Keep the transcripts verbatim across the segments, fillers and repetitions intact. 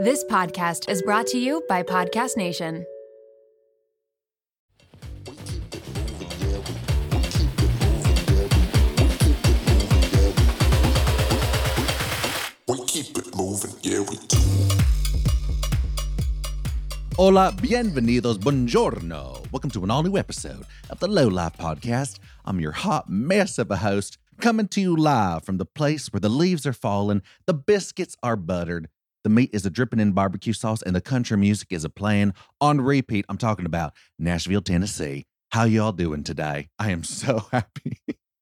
This podcast is brought to you by Podcast Nation. We keep it moving, yeah, we do. Hola, bienvenidos, buongiorno. Welcome to an all-new episode of the Low Life Podcast. I'm your hot mess of a host, coming to you live from the place where the leaves are falling, the biscuits are buttered, the meat is a dripping in barbecue sauce, and the country music is a playing on repeat. I'm talking about Nashville, Tennessee. How y'all doing today? I am so happy.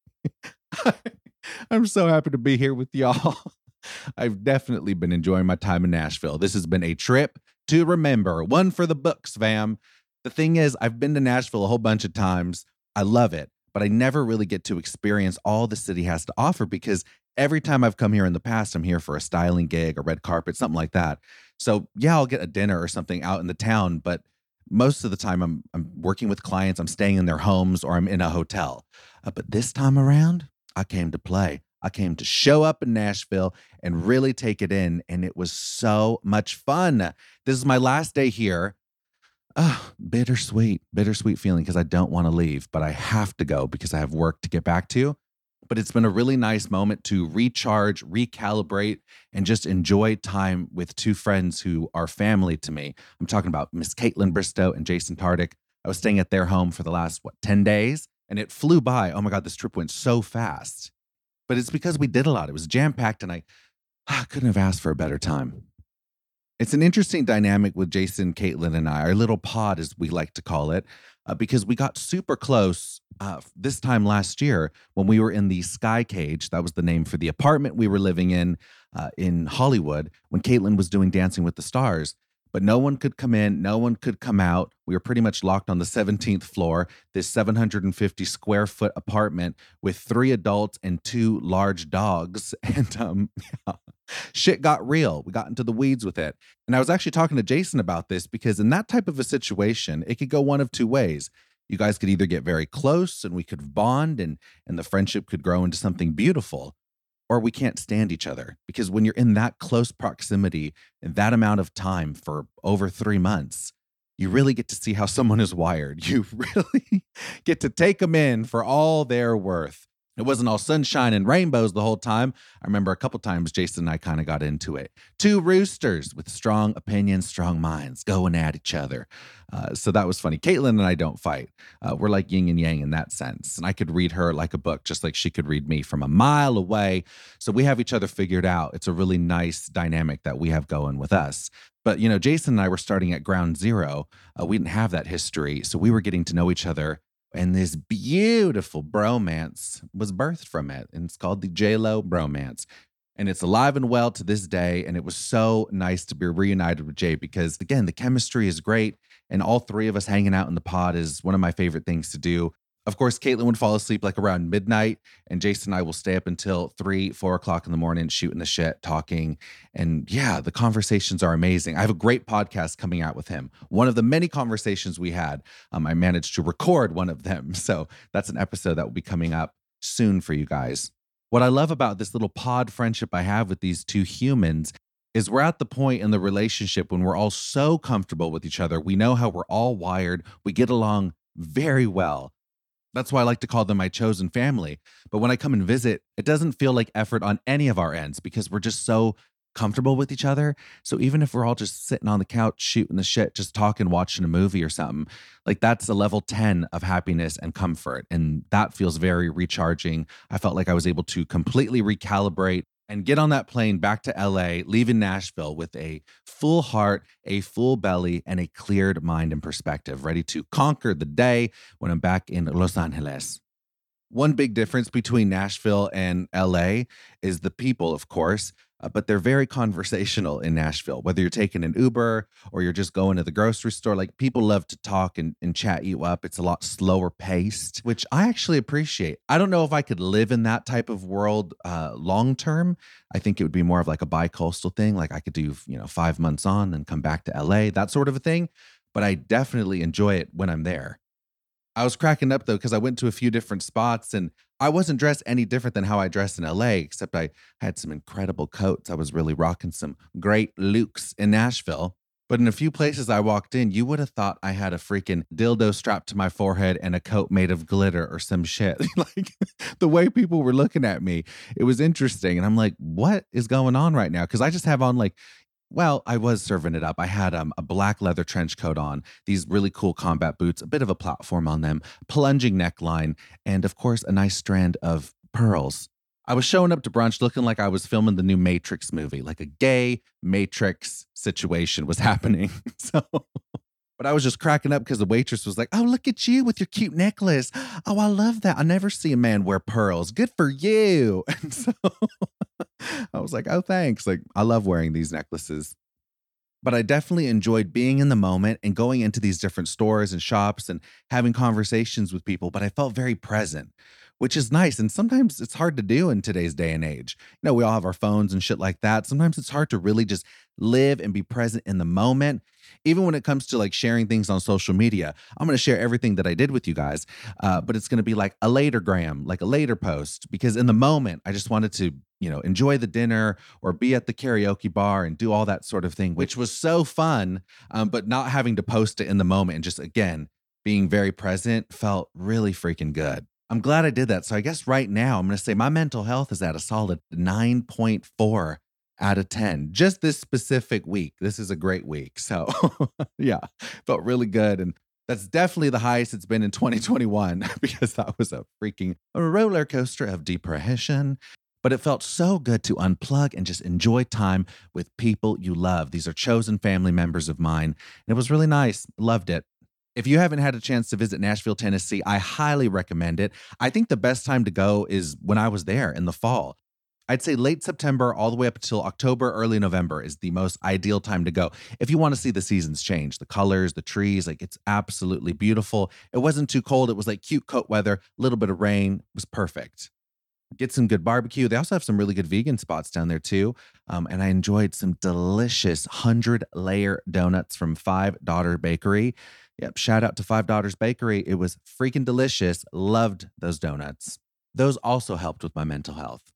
I'm so happy to be here with y'all. I've definitely been enjoying my time in Nashville. This has been a trip to remember, one for the books, fam. The thing is, I've been to Nashville a whole bunch of times. I love it, but I never really get to experience all the city has to offer because every time I've come here in the past, I'm here for a styling gig, a red carpet, something like that. So yeah, I'll get a dinner or something out in the town, but most of the time I'm I'm working with clients, I'm staying in their homes, or I'm in a hotel. Uh, but this time around, I came to play. I came to show up in Nashville and really take it in, and it was so much fun. This is my last day here. Oh, bittersweet, bittersweet feeling because I don't want to leave, but I have to go because I have work to get back to. But it's been a really nice moment to recharge, recalibrate, and just enjoy time with two friends who are family to me. I'm talking about Miss Caitlin Bristow and Jason Tardik. I was staying at their home for the last, what, ten days? And it flew by. Oh my God, this trip went so fast. But it's because we did a lot. It was jam-packed, and I, I couldn't have asked for a better time. It's an interesting dynamic with Jason, Caitlin, and I, our little pod, as we like to call it, uh, because we got super close uh, this time last year when we were in the Sky Cage. That was the name for the apartment we were living in uh, in Hollywood when Caitlin was doing Dancing with the Stars. But no one could come in, no one could come out. We were pretty much locked on the seventeenth floor, this seven hundred fifty square foot apartment with three adults and two large dogs. And um, yeah, shit got real. We got into the weeds with it. And I was actually talking to Jason about this because in that type of a situation, it could go one of two ways. You guys could either get very close and we could bond and, and the friendship could grow into something beautiful, or we can't stand each other. Because when you're in that close proximity and that amount of time for over three months, you really get to see how someone is wired. You really get to take them in for all they're worth. It wasn't all sunshine and rainbows the whole time. I remember a couple times Jason and I kind of got into it. Two roosters with strong opinions, strong minds, going at each other. Uh, so that was funny. Caitlin and I don't fight. Uh, we're like yin and yang in that sense. And I could read her like a book, just like she could read me from a mile away. So we have each other figured out. It's a really nice dynamic that we have going with us. But, you know, Jason and I were starting at ground zero. Uh, we didn't have that history. So we were getting to know each other. And this beautiful bromance was birthed from it. And it's called the J-Lo bromance. And it's alive and well to this day. And it was so nice to be reunited with Jay because, again, the chemistry is great. And all three of us hanging out in the pod is one of my favorite things to do. Of course, Caitlin would fall asleep like around midnight, and Jason and I will stay up until three, four o'clock in the morning, shooting the shit, talking. And yeah, the conversations are amazing. I have a great podcast coming out with him. One of the many conversations we had, um, I managed to record one of them. So that's an episode that will be coming up soon for you guys. What I love about this little pod friendship I have with these two humans is we're at the point in the relationship when we're all so comfortable with each other. We know how we're all wired. We get along very well. That's why I like to call them my chosen family. But when I come and visit, it doesn't feel like effort on any of our ends because we're just so comfortable with each other. So even if we're all just sitting on the couch, shooting the shit, just talking, watching a movie or something, like that's a level ten of happiness and comfort. And that feels very recharging. I felt like I was able to completely recalibrate and get on that plane back to L A, leaving Nashville with a full heart, a full belly, and a cleared mind and perspective, ready to conquer the day when I'm back in Los Angeles. One big difference between Nashville and L A is the people, of course, uh, but they're very conversational in Nashville. Whether you're taking an Uber or you're just going to the grocery store, like people love to talk and, and chat you up. It's a lot slower paced, which I actually appreciate. I don't know if I could live in that type of world uh, long term. I think it would be more of like a bi-coastal thing. Like I could do, you know, five months on and come back to L A, that sort of a thing. But I definitely enjoy it when I'm there. I was cracking up though, because I went to a few different spots and I wasn't dressed any different than how I dressed in L A, except I had some incredible coats. I was really rocking some great looks in Nashville. But in a few places I walked in, you would have thought I had a freaking dildo strapped to my forehead and a coat made of glitter or some shit. Like the way people were looking at me, it was interesting. And I'm like, what is going on right now? Because I just have on like, well, I was serving it up. I had um, a black leather trench coat on, these really cool combat boots, a bit of a platform on them, plunging neckline, and of course, a nice strand of pearls. I was showing up to brunch looking like I was filming the new Matrix movie, like a gay Matrix situation was happening. So, but I was just cracking up because the waitress was like, oh, look at you with your cute necklace. Oh, I love that. I never see a man wear pearls. Good for you. And so I was like, oh, thanks. Like, I love wearing these necklaces. But I definitely enjoyed being in the moment and going into these different stores and shops and having conversations with people. But I felt very present, which is nice. And sometimes it's hard to do in today's day and age. You know, we all have our phones and shit like that. Sometimes it's hard to really just live and be present in the moment. Even when it comes to like sharing things on social media, I'm going to share everything that I did with you guys, uh, but it's going to be like a later gram, like a later post, because in the moment, I just wanted to, you know, enjoy the dinner or be at the karaoke bar and do all that sort of thing, which was so fun, um, but not having to post it in the moment and just, again, being very present felt really freaking good. I'm glad I did that. So I guess right now I'm going to say my mental health is at a solid nine point four out of ten. Just this specific week. This is a great week. So yeah, felt really good. And that's definitely the highest it's been in twenty twenty-one because that was a freaking roller coaster of depression. But it felt so good to unplug and just enjoy time with people you love. These are chosen family members of mine. And it was really nice. Loved it. If you haven't had a chance to visit Nashville, Tennessee, I highly recommend it. I think the best time to go is when I was there in the fall. I'd say late September all the way up until October, early November is the most ideal time to go. If you want to see the seasons change, the colors, the trees, like it's absolutely beautiful. It wasn't too cold. It was like cute coat weather, a little bit of rain. It was perfect. Get some good barbecue. They also have some really good vegan spots down there too. Um, and I enjoyed some delicious hundred layer donuts from Five Daughter Bakery. Yep. Shout out to Five Daughters Bakery. It was freaking delicious. Loved those donuts. Those also helped with my mental health.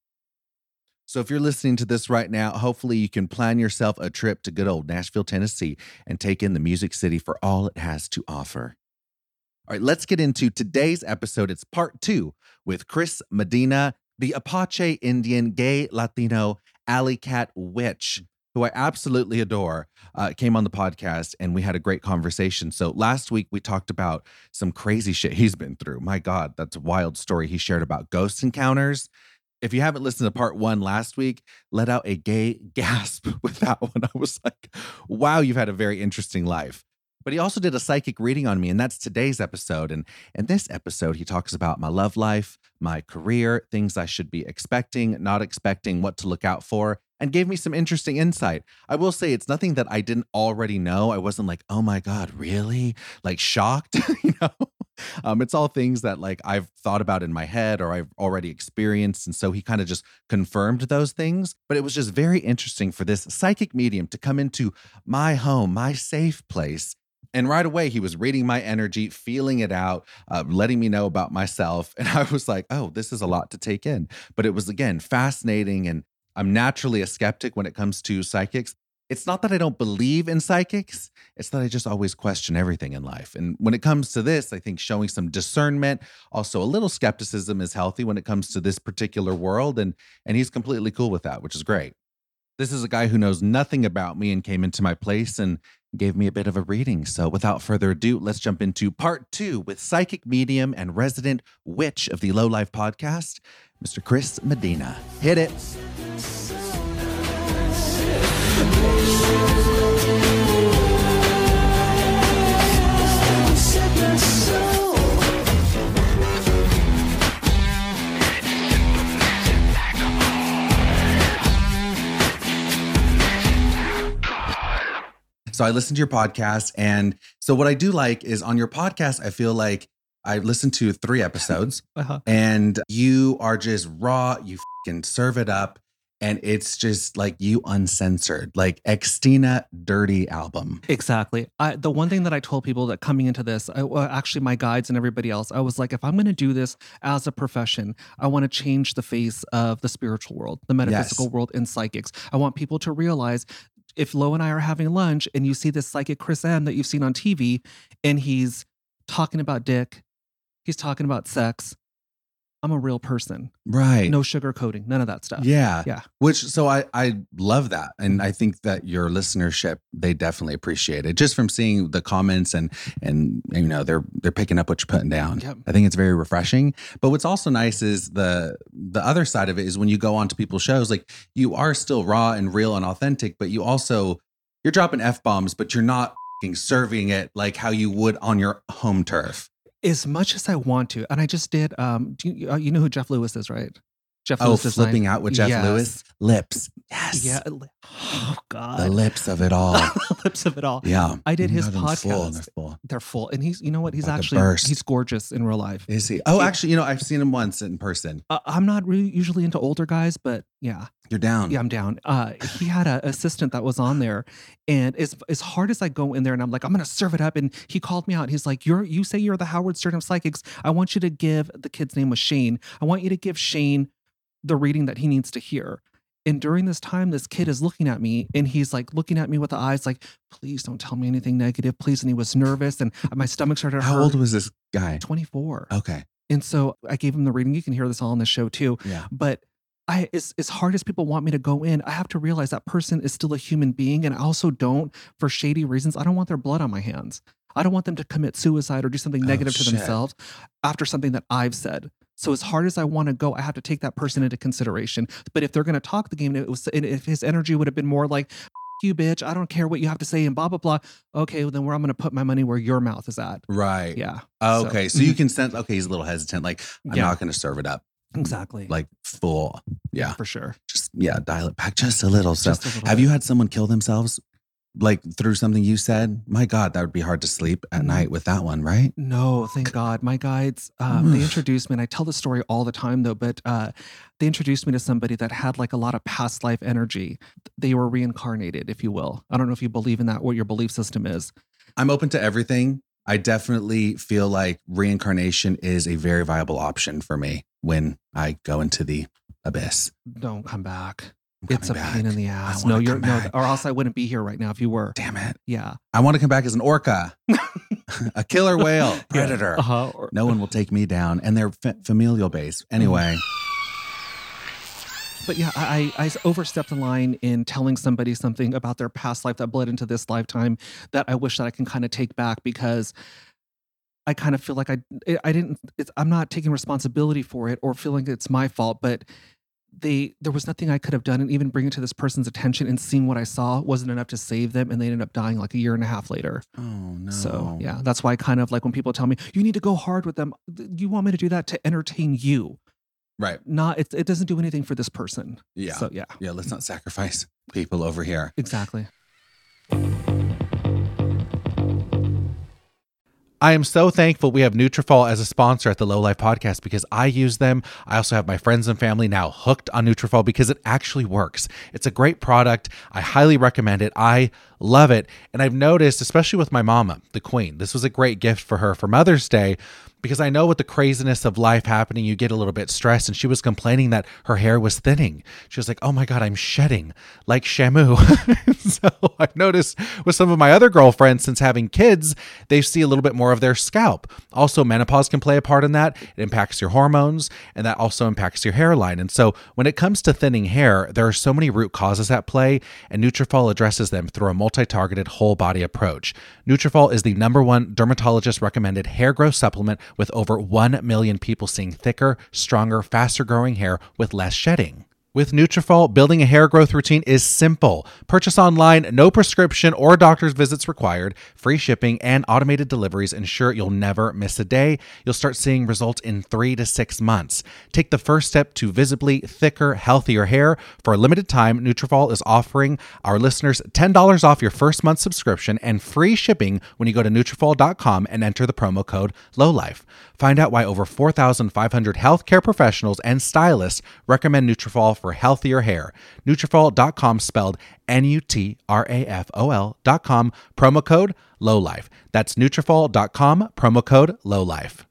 So if you're listening to this right now, hopefully you can plan yourself a trip to good old Nashville, Tennessee and take in the Music City for all it has to offer. All right, let's get into today's episode. It's part two with Chris Medina, the Apache Indian gay Latino alley cat witch, who I absolutely adore, uh, came on the podcast and we had a great conversation. So last week we talked about some crazy shit he's been through. My God, that's a wild story he shared about ghost encounters. If you haven't listened to part one last week, let out a gay gasp with that one. I was like, wow, you've had a very interesting life. But he also did a psychic reading on me, and that's today's episode. And in this episode, he talks about my love life, my career, things I should be expecting, not expecting, what to look out for, and gave me some interesting insight. I will say it's nothing that I didn't already know. I wasn't like, oh my God, really? Like shocked, you know? Um, it's all things that like I've thought about in my head or I've already experienced. And so he kind of just confirmed those things. But it was just very interesting for this psychic medium to come into my home, my safe place. And right away, he was reading my energy, feeling it out, uh, letting me know about myself. And I was like, oh, this is a lot to take in. But it was, again, fascinating. And I'm naturally a skeptic when it comes to psychics. It's not that I don't believe in psychics. It's that I just always question everything in life. And when it comes to this, I think showing some discernment, also a little skepticism is healthy when it comes to this particular world. And, and he's completely cool with that, which is great. This is a guy who knows nothing about me and came into my place and gave me a bit of a reading. So without further ado, let's jump into part two with psychic medium and resident witch of the Low Life podcast, Mister Chris Medina. Hit it. So I listened to your podcast. And so what I do like is on your podcast, I feel like I listened to three episodes uh-huh. and you are just raw. You fucking serve it up. And it's just like you uncensored, like Xtina Dirty album. Exactly. I, the one thing that I told people that coming into this, I, well, actually my guides and everybody else, I was like, if I'm going to do this as a profession, I want to change the face of the spiritual world, the metaphysical Yes. world, and psychics. I want people to realize if Lo and I are having lunch and you see this psychic Chris M that you've seen on T V and he's talking about dick, he's talking about sex, I'm a real person. Right. No sugarcoating, none of that stuff. Yeah. Yeah. Which, so I, I love that. And I think that your listenership, they definitely appreciate it just from seeing the comments and, and, you know, they're, they're picking up what you're putting down. Yep. I think it's very refreshing. But what's also nice is the, the other side of it is when you go on to people's shows, like you are still raw and real and authentic, but you also, you're dropping F-bombs, but you're not f***ing serving it like how you would on your home turf. As much as I want to, and I just did. Um, do you, uh, you know who Jeff Lewis is, right? Jeff Oh, Lewis designed- flipping out with Jeff Yes. Lewis. Lips. Yes. Yeah. Oh God. The lips of it all. The lips of it all. Yeah. I did his Got them full, podcast. and they're full. They're full, and he's. You know what? He's About to actually burst. he's gorgeous in real life. Is he? Oh, He- actually, you know, I've seen him once in person. Uh, I'm not really usually into older guys, but yeah, You're down. yeah, I'm down. Uh, he had an assistant that was on there, and as as hard as I go in there, and I'm like, I'm gonna serve it up, and he called me out. He's like, "You're you say you're the Howard Stern of psychics. I want you to give the kid's name was Shane. I want you to give Shane the reading that he needs to hear." And during this time, this kid is looking at me and he's like looking at me with the eyes like, please don't tell me anything negative, please. And he was nervous and my stomach started to hurt. How old was this guy? twenty-four. Okay. And so I gave him the reading. You can hear this all on the show too. Yeah. But I, as, as hard as people want me to go in, I have to realize that person is still a human being. And I also don't, for shady reasons, I don't want their blood on my hands. I don't want them to commit suicide or do something Oh, negative to shit. themselves after something that I've said. So as hard as I want to go, I have to take that person into consideration. But if they're going to talk the game, and it was, and if his energy would have been more like, F- you bitch, I don't care what you have to say and blah, blah, blah. Okay, well, then where I'm going to put my money where your mouth is at. Right. Yeah. Okay. So, So- you can sense, okay, he's a little hesitant. Like, I'm Yeah. not going to serve it up. Exactly. Like, full. Yeah. For sure. Just, yeah, dial it back just a little. So, Just a little have bit. you had someone kill themselves? Like through something you said? My God, that would be hard to sleep at Mm. night with that one, right? No, thank God. My guides, um, they introduced me, and I tell the story all the time though, but uh, they introduced me to somebody that had like a lot of past life energy. They were reincarnated, if you will. I don't know if you believe in that, what your belief system is. I'm open to everything. I definitely feel like reincarnation is a very viable option for me when I go into the abyss. Don't come back. I'm It's a coming pain back. in the I ass. wanna No, you're come no, back. or else I wouldn't be here right now if you were. Damn it. Yeah. I want to come back as an orca, a killer whale, predator. Uh-huh. Or- No one will take me down. And they're fa- familial based. Anyway, But yeah, I, I I overstepped the line in telling somebody something about their past life that bled into this lifetime that I wish that I can kind of take back because I kind of feel like I I didn't. It's, I'm not taking responsibility for it or feeling it's my fault, but they there was nothing I could have done, and even bringing it to this person's attention and seeing what I saw wasn't enough to save them, and they ended up dying like a year and a half later. oh no. So yeah, that's why I kind of like when people tell me you need to go hard with them. th- You want me to do that to entertain you? Right. Not it. It doesn't do anything for this person. Yeah. So yeah, Yeah. Let's not sacrifice people over here. exactly. I am so thankful we have Nutrafol as a sponsor at the Low Life Podcast because I use them. I also have my friends and family now hooked on Nutrafol because it actually works. It's a great product. I highly recommend it. I love it. And I've noticed, especially with my mama, the queen, this was a great gift for her for Mother's Day because I know with the craziness of life happening, you get a little bit stressed. And she was complaining that her hair was thinning. She was like, oh my God, I'm shedding like Shamu. So I've noticed with some of my other girlfriends, since having kids, they see a little bit more of their scalp. Also, menopause can play a part in that. It impacts your hormones, and that also impacts your hairline. And so when it comes to thinning hair, there are so many root causes at play, and Nutrafol addresses them through a multi-targeted whole body approach. Nutrafol is the number one dermatologist recommended hair growth supplement with over one million people seeing thicker, stronger, faster growing hair with less shedding. With Nutrafol, building a hair growth routine is simple. Purchase online, no prescription or doctor's visits required, free shipping, and automated deliveries ensure you'll never miss a day. You'll start seeing results in three to six months. Take the first step to visibly thicker, healthier hair. For a limited time, Nutrafol is offering our listeners ten dollars off your first month subscription and free shipping when you go to Nutrafol dot com and enter the promo code LOWLIFE. Find out why over four thousand five hundred healthcare professionals and stylists recommend Nutrafol for healthier hair. Nutrafol dot com, spelled N U T R A F O L dot com, promo code LOWLIFE. That's Nutrafol dot com, promo code LOWLIFE.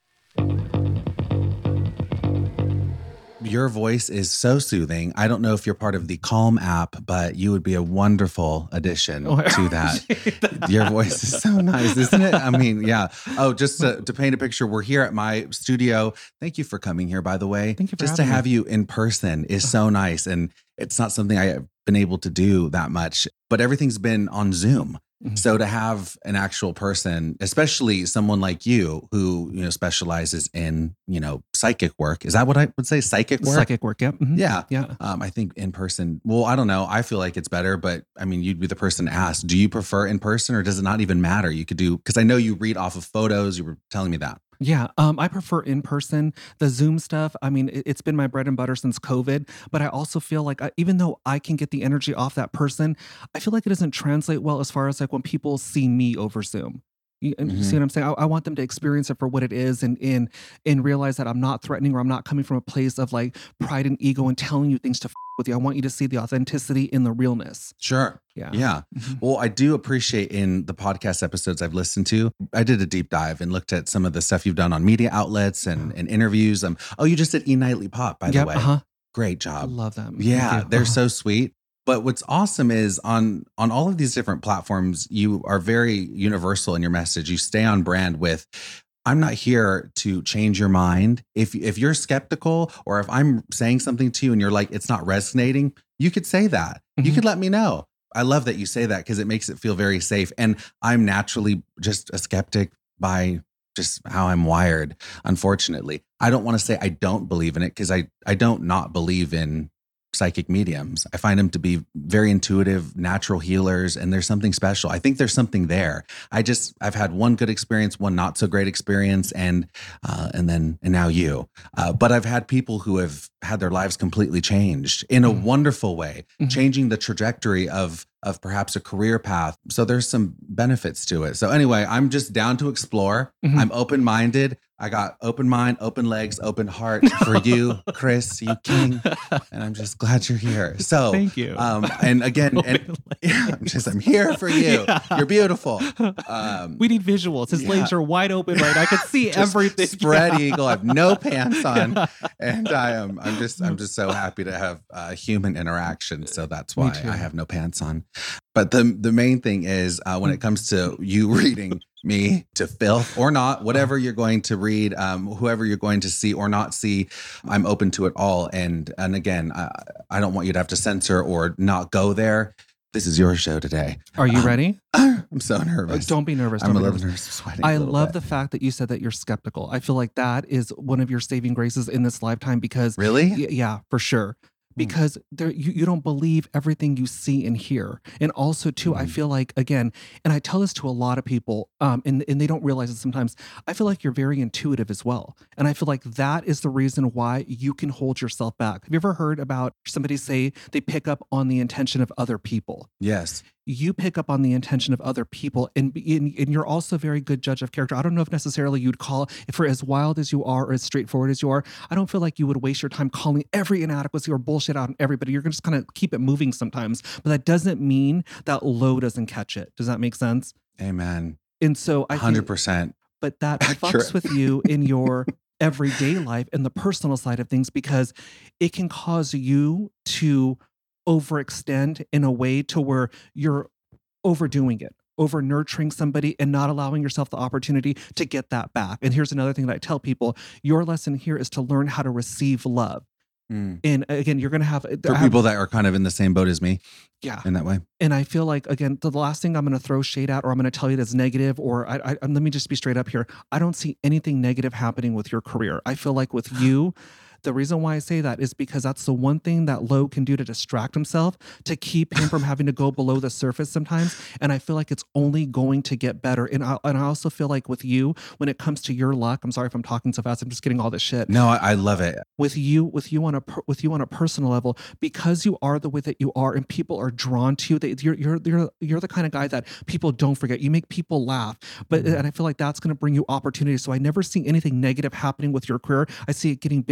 Your voice is so soothing. I don't know if you're part of the Calm app, but you would be a wonderful addition Oh, I to that. appreciate that. Your voice is so nice, isn't it? I mean, yeah. Oh, just to, to paint a picture, we're here at my studio. Thank you for coming here, by the way. Thank you for Just to having have me. you in person is so nice. And it's not something I've been able to do that much, but everything's been on Zoom. Mhm. So to have an actual person, especially someone like you who, you know, specializes in, you know, psychic work. Is that what I would say? Psychic work? Psychic work, yeah. Mhm. Yeah. Yeah. Um, I think in person, well, I don't know. I feel like it's better, but I mean, you'd be the person to ask. Do you prefer in person or does it not even matter? You could do, because I know you read off of photos. You were telling me that. Yeah, um, I prefer in person. The Zoom stuff, I mean, it, it's been my bread and butter since COVID. But I also feel like I, even though I can get the energy off that person, I feel like it doesn't translate well as far as like when people see me over Zoom. You, and you see Mhm. what I'm saying? I, I want them to experience it for what it is, and and and realize that I'm not threatening, or I'm not coming from a place of like pride and ego and telling you things to f- with you. I want you to see the authenticity in the realness. Sure. Yeah. Yeah. Mhm. Well, I do appreciate in the podcast episodes I've listened to, I did a deep dive and looked at some of the stuff you've done on media outlets and, and interviews. Um, oh, you just did E Nightly Pop, by Yep, the way. uh-huh. Great I job. love them. Thank Yeah, you. they're Uh-huh. so sweet. But what's awesome is on on all of these different platforms, you are very universal in your message. You stay on brand with, I'm not here to change your mind. If if you're skeptical or if I'm saying something to you and you're like, it's not resonating, you could say that. You Mhm. could let me know. I love that you say that because it makes it feel very safe. And I'm naturally just a skeptic by just how I'm wired, unfortunately. I don't want to say I don't believe in it because I, I don't not believe in psychic mediums. I find them to be very intuitive, natural healers, and there's something special. I think there's something there. I just I've had one good experience, one not so great experience, and uh, and then and now you. Uh, but I've had people who have had their lives completely changed in a Mhm. wonderful way, Mhm. changing the trajectory of of perhaps a career path. So there's some benefits to it. So anyway, I'm just down to explore. Mhm. I'm open minded. I got open mind, open legs, open heart for you, Chris, you king. And I'm just glad you're here. So, Thank you. um, and again, and yeah, I'm just, I'm here for you. Yeah. You're beautiful. Um, We need visuals. His yeah. legs are wide open, right? I could see just everything. Spread Yeah. eagle. I have no pants on, Yeah. and I am. I'm just. I'm just so happy to have uh, human interaction. So that's Me why too. I have no pants on. But the the main thing is uh, when it comes to you reading me to filth or not, whatever you're going to read, um, whoever you're going to see or not see, I'm open to it all. And and again, I, I don't want you to have to censor or not go there. This is your show today. Are you Um, ready? I'm so Uh, nervous. Don't be nervous. I'm Don't a be little nervous. nervous, sweating. I a little love bit. the fact that you said that you're skeptical. I feel like that is one of your saving graces in this lifetime because, Really? y- yeah, for sure. Because there, you, you don't believe everything you see and hear. And also, too, I Mhm. feel like, again, and I tell this to a lot of people, um, and, and they don't realize it sometimes, I feel like you're very intuitive as well. And I feel like that is the reason why you can hold yourself back. Have you ever heard about somebody say they pick up on the intention of other people? Yes. You pick up on the intention of other people, and, and and you're also a very good judge of character. I don't know if necessarily you'd call, for as wild as you are or as straightforward as you are, I don't feel like you would waste your time calling every inadequacy or bullshit out on everybody. You're gonna just kind of keep it moving sometimes, but that doesn't mean that low doesn't catch it. Does that make sense? Amen. And so I one hundred think, percent. but that fucks Accurate. with you in your everyday life and the personal side of things because it can cause you to overextend in a way to where you're overdoing it, over nurturing somebody and not allowing yourself the opportunity to get that back. And here's another thing that I tell people, your lesson here is to learn how to receive love. Mm. And again, you're going to have For I have- people that are kind of in the same boat as me yeah. in that way. And I feel like, again, the last thing I'm going to throw shade at, or I'm going to tell you that's negative, or I, I, and let me just be straight up here. I don't see anything negative happening with your career. I feel like with you, the reason why I say that is because that's the one thing that Lo can do to distract himself, to keep him from having to go below the surface sometimes. And I feel like it's only going to get better. And I, and I also feel like with you, when it comes to your luck, I'm sorry if I'm talking so fast, I'm just getting all this shit. No, I, I love it. With you, with you on a per- with you on a personal level, because you are the way that you are, and people are drawn to you. That you're you're you're you're the kind of guy that people don't forget. You make people laugh, but and I feel like that's going to bring you opportunity. So I never see anything negative happening with your career. I see it getting bigger and better.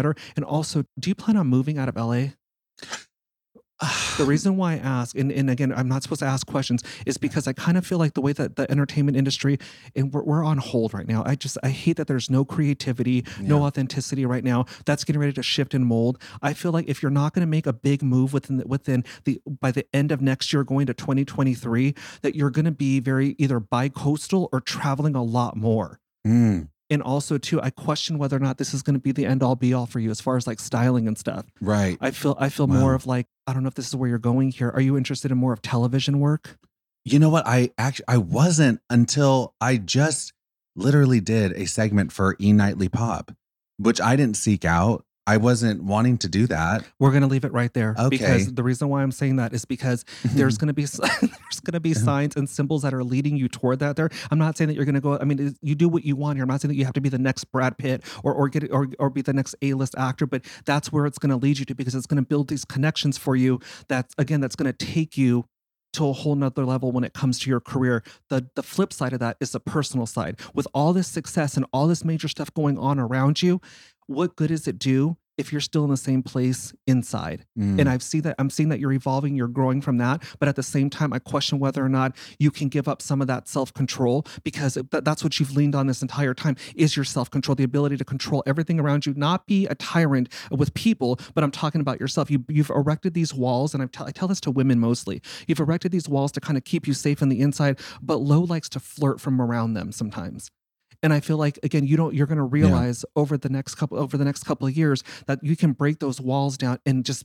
better? And also, do you plan on moving out of L A? The reason why I ask, and, and again, I'm not supposed to ask questions, is because I kind of feel like the way that the entertainment industry, and we're, we're on hold right now. I just, I hate that there's no creativity, Yeah. no authenticity right now. That's getting ready to shift and mold. I feel like if you're not going to make a big move within the, within the, by the end of next year, going to twenty twenty-three, that you're going to be very either bi-coastal or traveling a lot more. Mm, And also too, I question whether or not this is going to be the end all be all for you as far as like styling and stuff. right. I feel I feel Wow. more of like, I don't know if this is where you're going here. Are you interested in more of television work? You know what? I actually I wasn't until I just literally did a segment for E Nightly Pop, which I didn't seek out. I wasn't wanting to do that. We're going to leave it right there. Okay. Because the reason why I'm saying that is because there's going to be there's going to be signs and symbols that are leading you toward that. There, I'm not saying that you're going to go. I mean, it- you do what you want here. I'm not saying that you have to be the next Brad Pitt or or get or or be the next A-list actor, but that's where it's going to lead you to because it's going to build these connections for you. That's again, that's going to take you to a whole nother level when it comes to your career. The the flip side of that is the personal side. With all this success and all this major stuff going on around you, what good does it do if you're still in the same place inside? Mm, And I've seen that I'm seeing that you're evolving, you're growing from that. But at the same time, I question whether or not you can give up some of that self-control because it- that- that's what you've leaned on this entire time is your self-control, the ability to control everything around you, not be a tyrant with people, but I'm talking about yourself. You, you've erected these walls, and I've t- I tell this to women mostly. You've erected these walls to kind of keep you safe on the inside, but Lo likes to flirt from around them sometimes. And I feel like again, you don't. You're going to realize over the next couple over the next couple of years that you can break those walls down and just.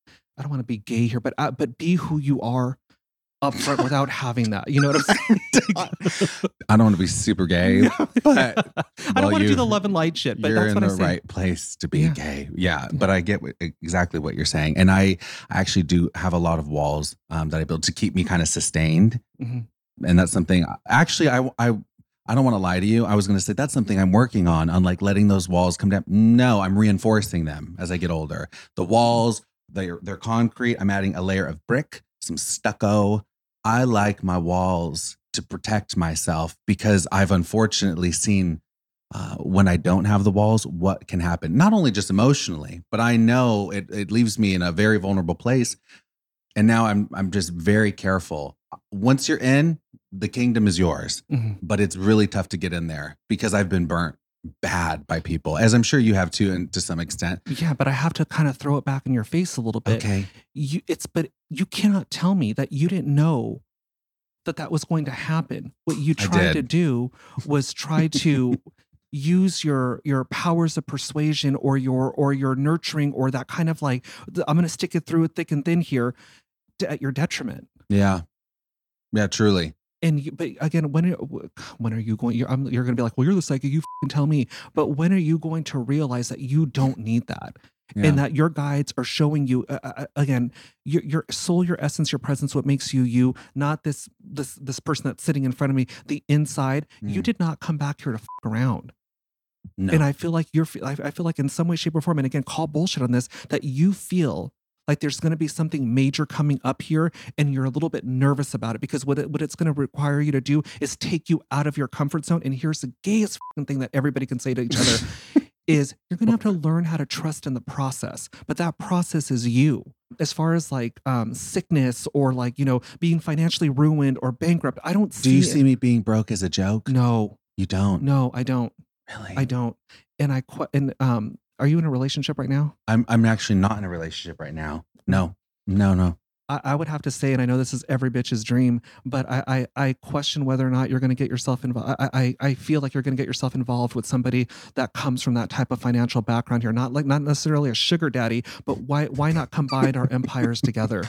I don't want to be gay here, but uh, but be who you are up front without having that. You know what I'm saying? I don't want to be super gay, but I well, don't want to you- do the love and light shit. But you're that's in what the I'm saying. right place to be Yeah. gay. Yeah, but I get what, exactly what you're saying, and I actually do have a lot of walls um, that I build to keep me kind of sustained, Mhm. and that's something. Actually, I I. I don't want to lie to you. I was going to say that's something I'm working on, on like letting those walls come down. No, I'm reinforcing them as I get older. The walls, they're they're concrete. I'm adding a layer of brick, some stucco. I like my walls to protect myself because I've unfortunately seen uh, when I don't have the walls, what can happen. Not only just emotionally, but I know it it leaves me in a very vulnerable place. And now I'm I'm just very careful. Once you're in, the kingdom is yours. Mhm. But it's really tough to get in there because I've been burnt bad by people, as I'm sure you have too, and to some extent. Yeah, but I have to kind of throw it back in your face a little bit. Okay. You, it's but you cannot tell me that you didn't know that that was going to happen. What you I tried did. to do was try to use your your powers of persuasion or your or your nurturing or that kind of like I'm going to stick it through thick and thin here to, at your detriment. Yeah. Yeah, truly. And you, but again, when are, when are you going? You're, I'm, you're going to be like, well, you're the psychic. You f***ing tell me. But when are you going to realize that you don't need that, Yeah. and that your guides are showing you uh, uh, again your your soul, your essence, your presence, what makes you you, not this this this person that's sitting in front of me. The inside, you Mm. did not come back here to f- around. No. And I feel like you're. I I feel like in some way, shape, or form, and again, call bullshit on this. That you feel like there's going to be something major coming up here, and you're a little bit nervous about it because what it, what it's going to require you to do is take you out of your comfort zone. And here's the gayest fucking thing that everybody can say to each other: is you're going to have to learn how to trust in the process. But that process is you. As far as like um, sickness or like you know being financially ruined or bankrupt, I don't see. Do you it. see me being broke as a joke? No, You don't. no, I don't. Really? I don't. And I qu- and um, are you in a relationship right now? I'm I'm actually not in a relationship right now. No. No, no. I, I would have to say, and I know this is every bitch's dream, but I I, I question whether or not you're going to get yourself involved. I, I I feel like you're going to get yourself involved with somebody that comes from that type of financial background here. Not like not necessarily a sugar daddy, but why why not combine our empires together?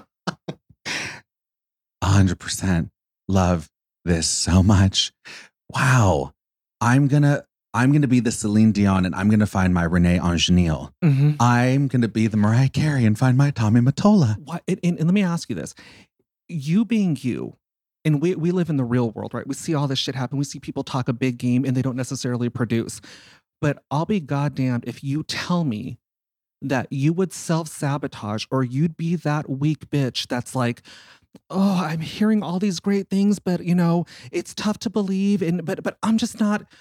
A hundred percent love this so much. Wow. I'm gonna I'm gonna be the Celine Dion and I'm gonna find my Renee Angenil. Mm-hmm. I'm gonna be the Mariah Carey and find my Tommy Mottola. Why, and, and, and let me ask you this. You being you, and we, we live in the real world, right? We see all this shit happen. We see people talk a big game and they don't necessarily produce. But I'll be goddamned if you tell me that you would self-sabotage or you'd be that weak bitch that's like, oh, I'm hearing all these great things, but you know, it's tough to believe. And but but I'm just not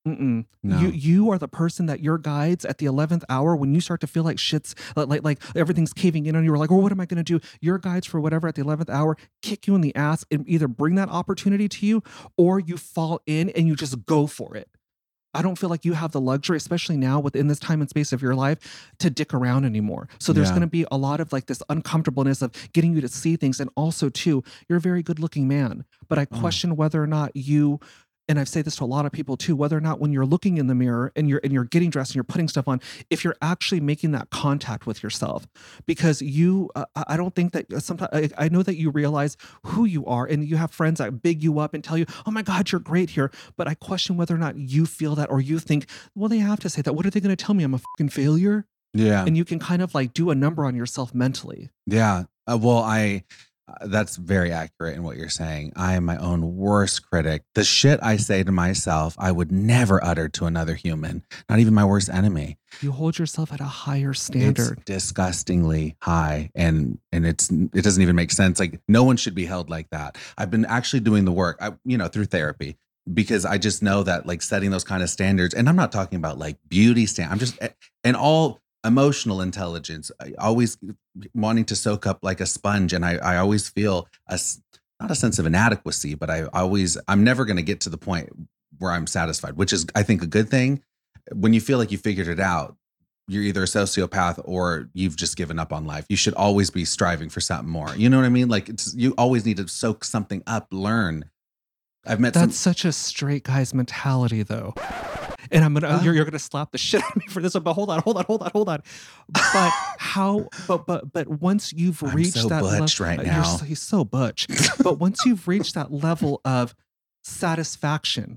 Mm-mm. No. You you are the person that your guides at the eleventh hour, when you start to feel like shit's like like, like everything's caving in on you, you're like, oh, what am I going to do? Your guides for whatever at the eleventh hour kick you in the ass and either bring that opportunity to you, or you fall in and you just go for it. I don't feel like you have the luxury, especially now within this time and space of your life, to dick around anymore. So there's Yeah. going to be a lot of like this uncomfortableness of getting you to see things. And also too, you're a very good looking man, but I Oh. question whether or not you, and I've said this to a lot of people too, whether or not when you're looking in the mirror and you're and you're getting dressed and you're putting stuff on, if you're actually making that contact with yourself, because you, uh, I I don't think that sometimes I, I know that you realize who you are and you have friends that big you up and tell you, oh my God, you're great here. But I question whether or not you feel that, or you think, well, they have to say that. What are they going to tell me? I'm a fucking failure. Yeah. And you can kind of like do a number on yourself mentally. Yeah. Uh, well, I, uh, that's very accurate in what you're saying. I am my own worst critic. The shit I say to myself, I would never utter to another human, not even my worst enemy. You hold yourself at a higher standard. It's disgustingly high, and and it's it doesn't even make sense. Like, no one should be held like that. I've been actually doing the work, I, you know, through therapy, because I just know that like setting those kind of standards, and I'm not talking about like beauty stand. I'm just and all emotional intelligence. I always wanting to soak up like a sponge, and I I always feel a s- not a sense of inadequacy, but I always I'm never going to get to the point where I'm satisfied, which is I think a good thing. When you feel like you figured it out, you're either a sociopath or you've just given up on life. You should always be striving for something more. You know what I mean? Like, it's, you always need to soak something up, learn. I've met That's some. such a straight guy's mentality, though. And I'm gonna Huh? you're, you're gonna slap the shit out of me for this one, but hold on, hold on, hold on, hold on. But how? But but but once you've I'm reached so that butch level, right you're now. so, he's so butch. But once you've reached that level of satisfaction,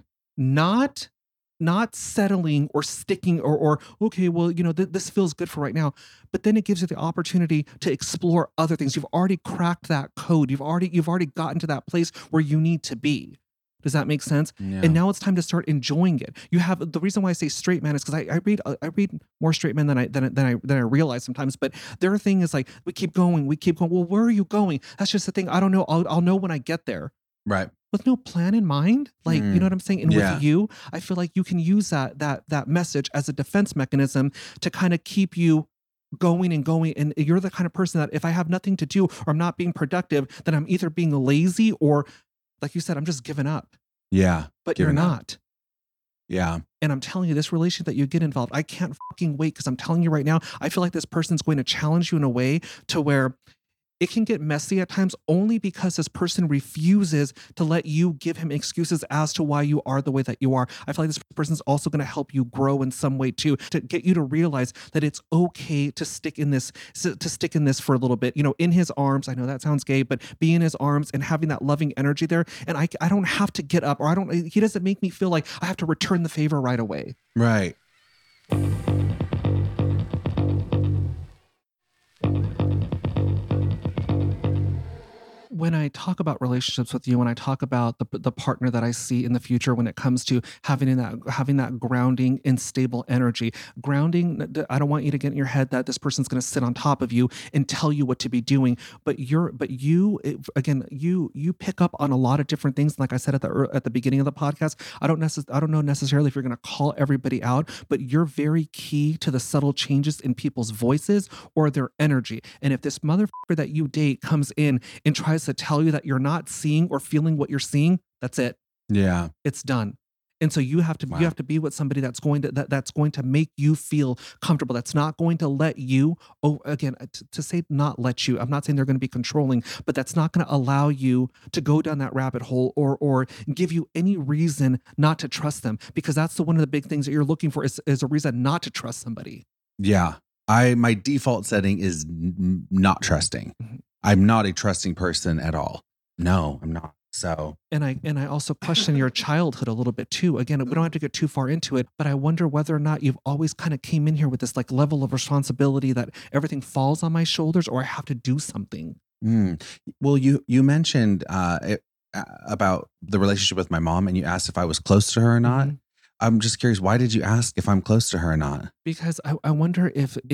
not not settling or sticking or or okay, well, you know, th- this feels good for right now, but then it gives you the opportunity to explore other things. You've already cracked that code. You've already you've already gotten to that place where you need to be. Does that make sense? Yeah. And now it's time to start enjoying it. You have the reason why I say straight man is because I, I read I read more straight men than I than, than I than I realize sometimes. But their thing is like, we keep going, we keep going. Well, where are you going? That's just the thing. I don't know. I'll I'll know when I get there. Right. With no plan in mind, like Mm. you know what I'm saying. And Yeah. with you, I feel like you can use that that that message as a defense mechanism to kind of keep you going and going. And you're the kind of person that if I have nothing to do or I'm not being productive, then I'm either being lazy or, like you said, I'm just giving up. Yeah. But Giving you're up. not. Yeah. And I'm telling you, this relationship that you get involved, I can't fucking wait, because I'm telling you right now, I feel like this person's going to challenge you in a way to where it can get messy at times, only because this person refuses to let you give him excuses as to why you are the way that you are. I feel like this person's also going to help you grow in some way too, to get you to realize that it's okay to stick in this, to stick in this for a little bit, you know, in his arms. I know that sounds gay, but be in his arms and having that loving energy there. And I, I don't have to get up, or I don't, he doesn't make me feel like I have to return the favor right away. Right. When I talk about relationships with you, when I talk about the the partner that I see in the future, when it comes to having in that having that grounding and stable energy, grounding, I don't want you to get in your head that this person's going to sit on top of you and tell you what to be doing. But you're, but you, again, you you pick up on a lot of different things. Like I said at the at the beginning of the podcast, I don't necess- I don't know necessarily if you're going to call everybody out, but you're very key to the subtle changes in people's voices or their energy. And if this motherfucker that you date comes in and tries to tell you that you're not seeing or feeling what you're seeing, that's it. Yeah. It's done. And so you have to Wow. you have to be with somebody that's going to that, that's going to make you feel comfortable. That's not going to let you, oh, again, to, to say not let you, I'm not saying they're going to be controlling, but that's not going to allow you to go down that rabbit hole or or give you any reason not to trust them, because that's the one of the big things that you're looking for is, is a reason not to trust somebody. Yeah. I my default setting is n- not trusting. Mhm. I'm not a trusting person at all. No, I'm not. So And I and I also question your childhood a little bit too. Again, we don't have to get too far into it, but I wonder whether or not you've always kind of came in here with this like level of responsibility that everything falls on my shoulders or I have to do something. mm. Well, you you mentioned uh, it, uh, about the relationship with my mom, and you asked if I was close to her or not. Mhm. I'm just curious. Why did you ask if I'm close to her or not? Because I, I wonder if if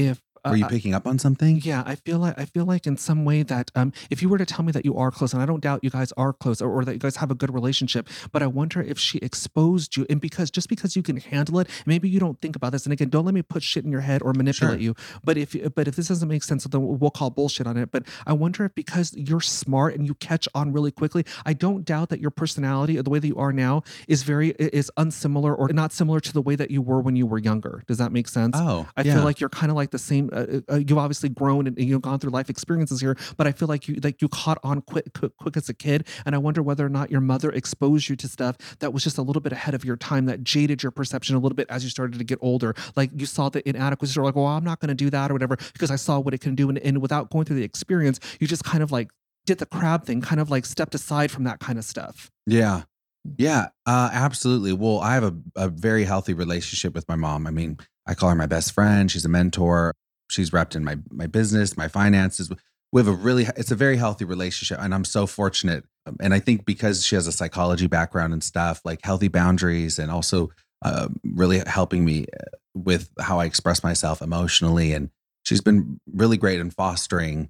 Were you uh, picking up on something? yeah, I feel like I feel like in some way that um, if you were to tell me that you are close, and I don't doubt you guys are close, or, or that you guys have a good relationship, but I wonder if she exposed you, and because just because you can handle it, maybe you don't think about this. And again, don't let me put shit in your head or manipulate Sure. you. But if but if this doesn't make sense, then we'll call bullshit on it. But I wonder if because you're smart and you catch on really quickly, I don't doubt that your personality or the way that you are now is very is unsimilar or not similar to the way that you were when you were younger. Does that make sense? Oh, I yeah. feel like you're kind of like the same. Uh, uh, you've obviously grown and you've gone through life experiences here, but I feel like you like you caught on quick, quick, quick as a kid. And I wonder whether or not your mother exposed you to stuff that was just a little bit ahead of your time, that jaded your perception a little bit as you started to get older. Like you saw the inadequacies, or like, well, I'm not going to do that or whatever because I saw what it can do, and, and without going through the experience, you just kind of like did the crab thing, kind of like stepped aside from that kind of stuff. Yeah. Yeah, uh, absolutely. Well, I have a, a very healthy relationship with my mom. I mean, I call her my best friend. She's a mentor. She's repped in my my business, my finances. We have a really, it's a very healthy relationship, and I'm so fortunate. And I think because she has a psychology background and stuff, like healthy boundaries, and also uh, really helping me with how I express myself emotionally. And she's been really great in fostering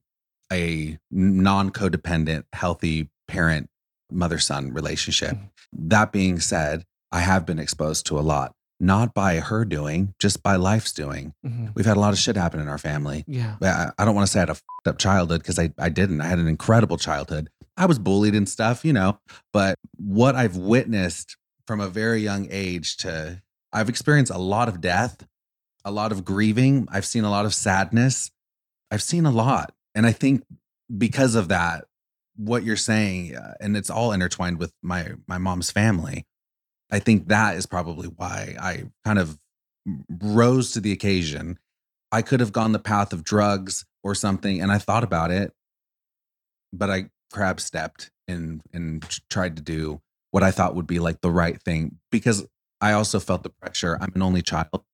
a non-codependent, healthy parent mother-son relationship. That being said, I have been exposed to a lot, not by her doing, just by life's doing. Mm-hmm. We've had a lot of shit happen in our family. Yeah. I, I don't want to say I had a fucked up childhood, because I, I didn't. I had an incredible childhood. I was bullied and stuff, you know, but what I've witnessed from a very young age to, I've experienced a lot of death, a lot of grieving. I've seen a lot of sadness. I've seen a lot. And I think because of that, what you're saying, uh, and it's all intertwined with my my mom's family, I think that is probably why I kind of rose to the occasion. I could have gone the path of drugs or something, and I thought about it, but I crab stepped and and tried to do what I thought would be like the right thing, because I also felt the pressure. I'm an only child,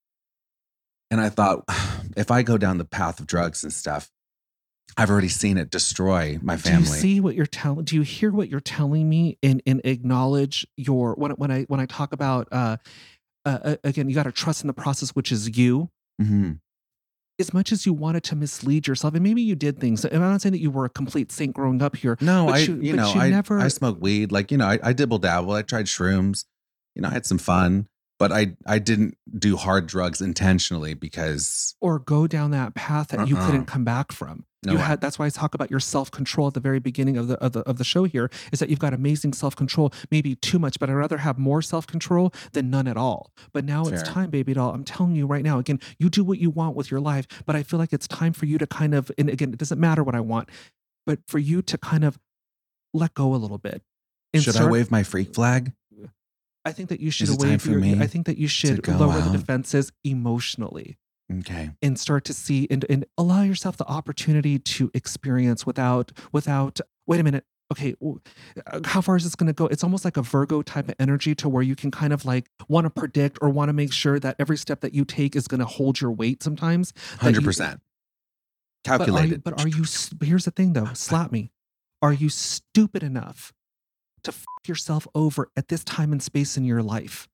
and I thought, if I go down the path of drugs and stuff, I've already seen it destroy my family. Do you see what you're telling? Do you hear what you're telling me? And and acknowledge your when when I when I talk about uh, uh again, you got to trust in the process, which is you. Mm-hmm. As much as you wanted to mislead yourself, and maybe you did things. And I'm not saying that you were a complete saint growing up here. No, but I you, you but know you I never. I smoke weed, like, you know, I, I dibble dabble. I tried shrooms, you know, I had some fun, but I I didn't do hard drugs intentionally because or go down that path that you Uh-uh. couldn't come back from. No you way. had that's why I talk about your self-control at the very beginning of the, of the of the show here, is that you've got amazing self-control, maybe too much, but I'd rather have more self-control than none at all. But now it's Fair. time, baby doll. I'm telling you right now, again, you do what you want with your life, but I feel like it's time for you to kind of, and again, it doesn't matter what I want, but for you to kind of let go a little bit. And should I start- wave my freak flag? I think that you should Is it time waive for your, me I think that you should go lower the out? defenses emotionally. Okay. And start to see and, and allow yourself the opportunity to experience without without wait a minute, okay, w- uh, how far is this going to go? It's almost like a Virgo type of energy, to where you can kind of like want to predict or want to make sure that every step that you take is going to hold your weight sometimes. That you- Hundred percent but are you, calculated. but are you s- but here's the thing though, slap me, are you stupid enough to f- yourself over at this time and space in your life?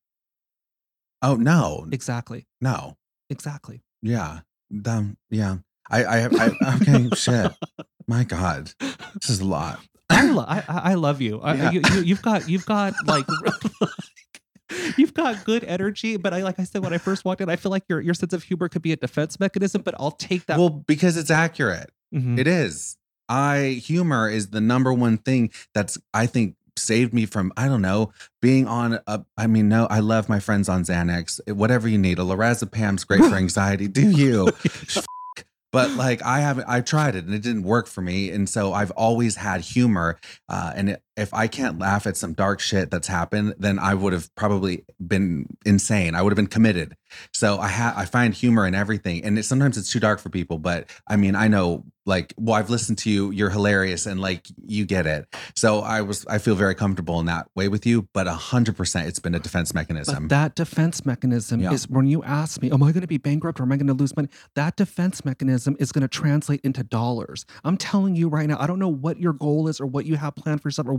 Oh no, Exactly, no, exactly. yeah, um, yeah. I I have I, okay, shit. My God, this is a lot. I, lo- I I I love you. I, Yeah. you, you. You've got you've got like you've got good energy. But I like I said when I first walked in, I feel like your your sense of humor could be a defense mechanism. But I'll take that. Well, because it's accurate. Mhm. It is. I humor is the number one thing that's, I think, saved me from, I don't know, being on a, I mean, no, I love my friends on Xanax. Whatever you need. A lorazepam's great for anxiety. Do you? But like, I haven't, I tried it and it didn't work for me. And so I've always had humor. Uh, and it, if I can't laugh at some dark shit that's happened, then I would have probably been insane. I would have been committed. So I ha- I find humor in everything. And it, sometimes it's too dark for people. But I mean, I know, like, well, I've listened to you. You're hilarious. And like, you get it. So I was, I feel very comfortable in that way with you. But a hundred percent, it's been a defense mechanism. But that defense mechanism Yeah. is when you ask me, am I going to be bankrupt or am I going to lose money? That defense mechanism is going to translate into dollars. I'm telling you right now, I don't know what your goal is or what you have planned for yourself or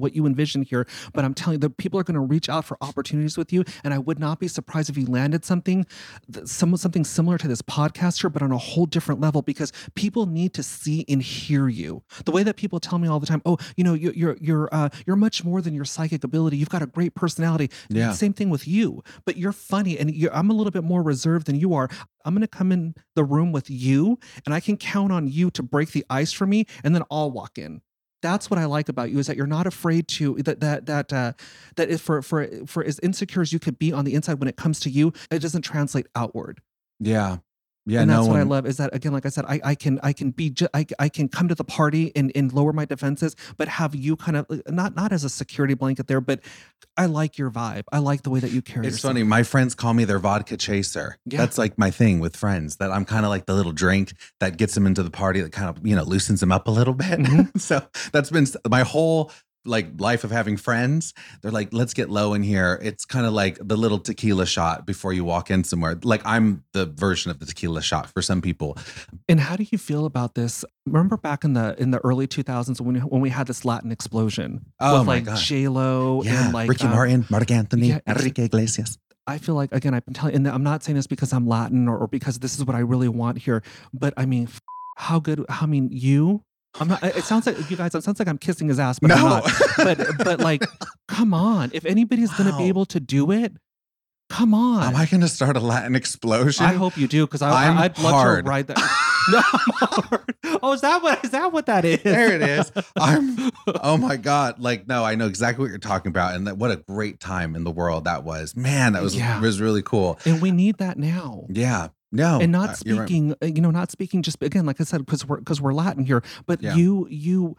what you envision here. But I'm telling you, the people are going to reach out for opportunities with you. And I would not be surprised if you landed something, some, something similar to this podcaster, but on a whole different level, because people need to see and hear you. The way that people tell me all the time, oh, you know, you're, you're, you're, uh, you're much more than your psychic ability. You've got a great personality. Yeah. Same thing with you, but you're funny and you're, I'm a little bit more reserved than you are. I'm going to come in the room with you and I can count on you to break the ice for me. And then I'll walk in. That's what I like about you, is that you're not afraid to, that, that, that, uh, that is for, for, for as insecure as you could be on the inside, when it comes to you, it doesn't translate outward. Yeah. Yeah, and that's no what one, I love, is that, again, like I said, I, I can I can be ju- I, I can come to the party and, and lower my defenses, but have you kind of not not as a security blanket there, but I like your vibe. I like the way that you carry It's yourself. funny. My friends call me their vodka chaser. Yeah. That's like my thing with friends, that I'm kind of like the little drink that gets them into the party, that kind of, you know, loosens them up a little bit. Mhm. So that's been my whole like life of having friends. They're like, let's get low in here. It's kind of like the little tequila shot before you walk in somewhere. Like I'm the version of the tequila shot for some people. And how do you feel about this? Remember back in the in the early two thousands when when we had this Latin explosion Oh with my like God. J Lo Yeah. and like Ricky um, Martin, Marc Anthony, yeah, it's- Enrique Iglesias. I feel like, again, I've been telling, and I'm not saying this because I'm Latin or, or because this is what I really want here, but I mean, f- how good? I mean, you. I'm not. It sounds like you guys. It sounds like I'm kissing his ass, but I'm No. not. But but like, come on. If anybody's gonna Wow. be able to do it, come on. Am I going to start a Latin explosion? I hope you do, because I I'm I'd love hard. to ride that. No, I'm hard. Oh, is that what is that what that is? There it is. I'm, oh my God. Like, no, I know exactly what you're talking about. And that, what a great time in the world that was. Man, that was, Yeah. was really cool. And we need that now. Yeah. No. And not uh, you're right. speaking, uh, you know, not speaking just, again, like I said, because we're because we're Latin here, but Yeah. you you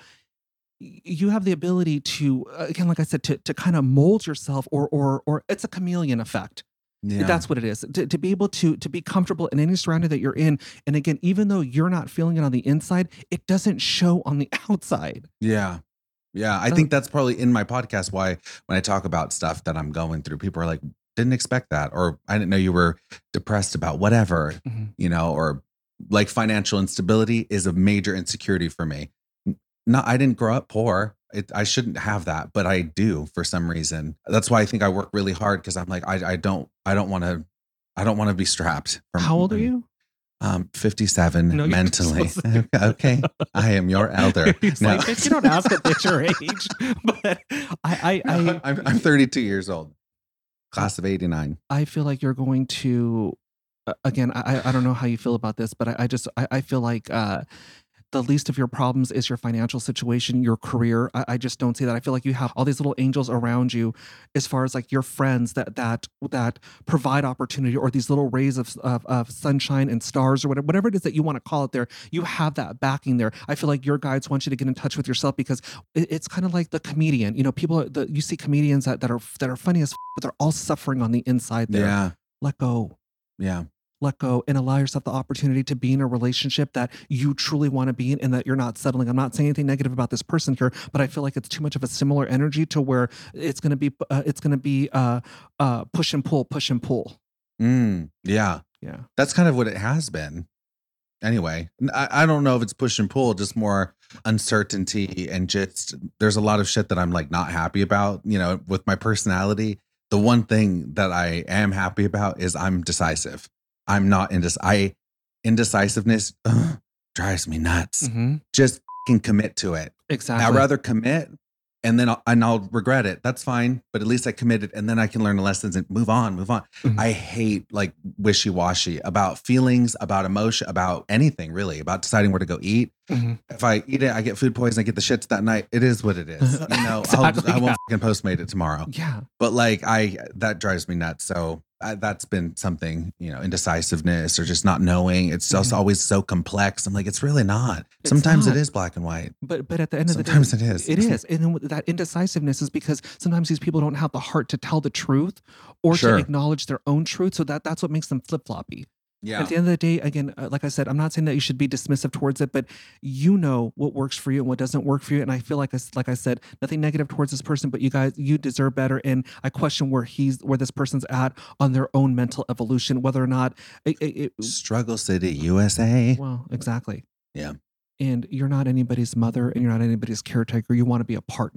you have the ability to, uh, again, like I said, to to kind of mold yourself, or or or it's a chameleon effect. Yeah. That's what it is. To, to be able to to be comfortable in any surrounding that you're in. And again, even though you're not feeling it on the inside, it doesn't show on the outside. Yeah. Yeah. I So- think that's probably in my podcast why when I talk about stuff that I'm going through, people are like, didn't expect that. Or I didn't know you were depressed about whatever, Mhm. you know, or like financial instability is a major insecurity for me. N- No, I didn't grow up poor. It, I shouldn't have that, but I do for some reason. That's why I think I work really hard, because I'm like, I, I don't, I don't want to, I don't want to be strapped. From, How old are you? Um, fifty-seven No, you're mentally. supposed Okay, I am your elder. It's No. like, bitch, you don't ask at your age. But I I I, I'm, I'm thirty-two years old, class of eighty-nine. I feel like you're going to, uh, again, I I don't know how you feel about this, but I, I just I, I feel like uh, the least of your problems is your financial situation, your career. I, I just don't see that. I feel like you have all these little angels around you, as far as like your friends that that that provide opportunity, or these little rays of of, of sunshine and stars, or whatever whatever it is that you want to call it. There, you have that backing there. I feel like your guides want you to get in touch with yourself, because it, it's kind of like the comedian. You know, people are, the, you see comedians that, that are that are funny as, f- but they're all suffering on the inside. There, Yeah, let go. yeah, Let go and allow yourself the opportunity to be in a relationship that you truly want to be in, and that you're not settling. I'm not saying anything negative about this person here, but I feel like it's too much of a similar energy to where it's going to be, uh, it's going to be uh, uh, push and pull, push and pull. mm, yeah. Yeah. That's kind of what it has been. Anyway, N- I, I don't know if it's push and pull, just more uncertainty, and just there's a lot of shit that I'm like not happy about. You know, with my personality, the one thing that I am happy about is I'm decisive. I'm not indec. I indecisiveness ugh, drives me nuts. Mm-hmm. Just can commit to it. Exactly. I'd rather commit and then I'll, and I'll regret it. That's fine. But at least I committed, and then I can learn the lessons and move on, move on. Mhm. I hate like wishy-washy about feelings, about emotion, about anything really, about deciding where to go eat. Mhm. If I eat it, I get food poisoning, I get the shits that night. It is what it is. You know, I'll, Exactly, I won't yeah. fucking Postmate it tomorrow. Yeah. But like I, that drives me nuts. So I, that's been something, you know, indecisiveness or just not knowing. It's just Mhm. always so complex. I'm like, it's really not. It's Sometimes not. it is black and white. But but at the end of the day, Sometimes it is. It is, and then with that indecisiveness is because sometimes these people don't have the heart to tell the truth, or Sure. to acknowledge their own truth. So that that's what makes them flip floppy. Yeah. At the end of the day, again, uh, like I said, I'm not saying that you should be dismissive towards it, but you know what works for you and what doesn't work for you. And I feel like, I s- like I said, nothing negative towards this person, but you guys, you deserve better. And I question where he's, where this person's at on their own mental evolution, whether or not it, it, it- Struggle City, U S A. well, exactly. Yeah. And you're not anybody's mother, and you're not anybody's caretaker. You want to be a partner.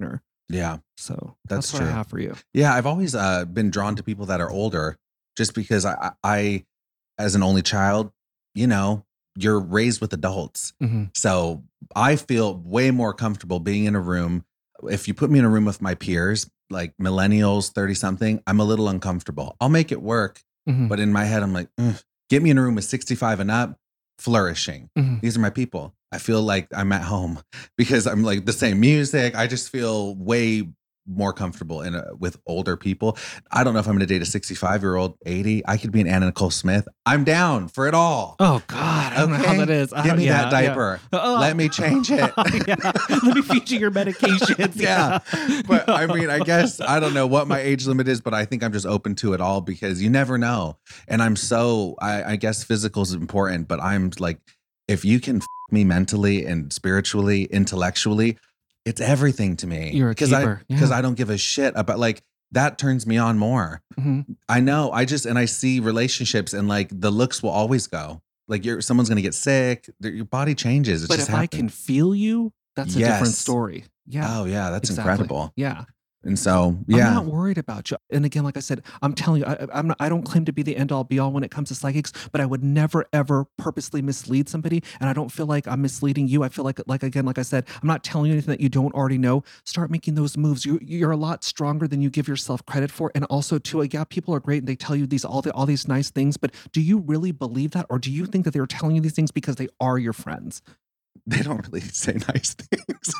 Yeah. So That's that's, what true. I have for you. Yeah. I've always uh, been drawn to people that are older just because I, I, I, as an only child, you know, you're raised with adults. hmm So I feel way more comfortable being in a room. If you put me in a room with my peers, like millennials, thirty something, I'm a little uncomfortable. I'll make it work. hmm But in my head, I'm like, "Ugh, get me in a room with sixty-five and up, flourishing. hmm These are my people. I feel like I'm at home because I'm like the same music. I just feel way more comfortable in a, with older people. I don't know if I'm going to date a sixty-five year old, eighty. I could be an Anna Nicole Smith. I'm down for it all. Oh God, I don't know how that is. I Give don't- me yeah, that diaper. Yeah. Oh. Let me change it. Yeah. Let me feed you your medications. Yeah. But I mean, I guess I don't know what my age limit is, but I think I'm just open to it all because you never know. And I'm so, I, I guess physical is important, but I'm like, if you can f- me mentally and spiritually, intellectually, it's everything to me. You're a Because I, keeper. because Yeah. I don't give a shit about like, that turns me on more. Mhm. I know. I just, and I see relationships and like the looks will always go. Like you're, someone's going to get sick. Their- Your body changes. It But just if I can happens. feel you, that's a different Yes. story. Yeah. Oh yeah. That's exactly. incredible. Yeah. And so, yeah. I'm not worried about you. And again, like I said, I'm telling you, I, I'm not, I don't claim to be the end all be all when it comes to psychics, but I would never ever purposely mislead somebody. And I don't feel like I'm misleading you. I feel like, like again, like I said, I'm not telling you anything that you don't already know. Start making those moves. You, you're a lot stronger than you give yourself credit for. And also, too, yeah, people are great and they tell you these all the all these nice things. But do you really believe that, or do you think that they're telling you these things because they are your friends? They don't really say nice things.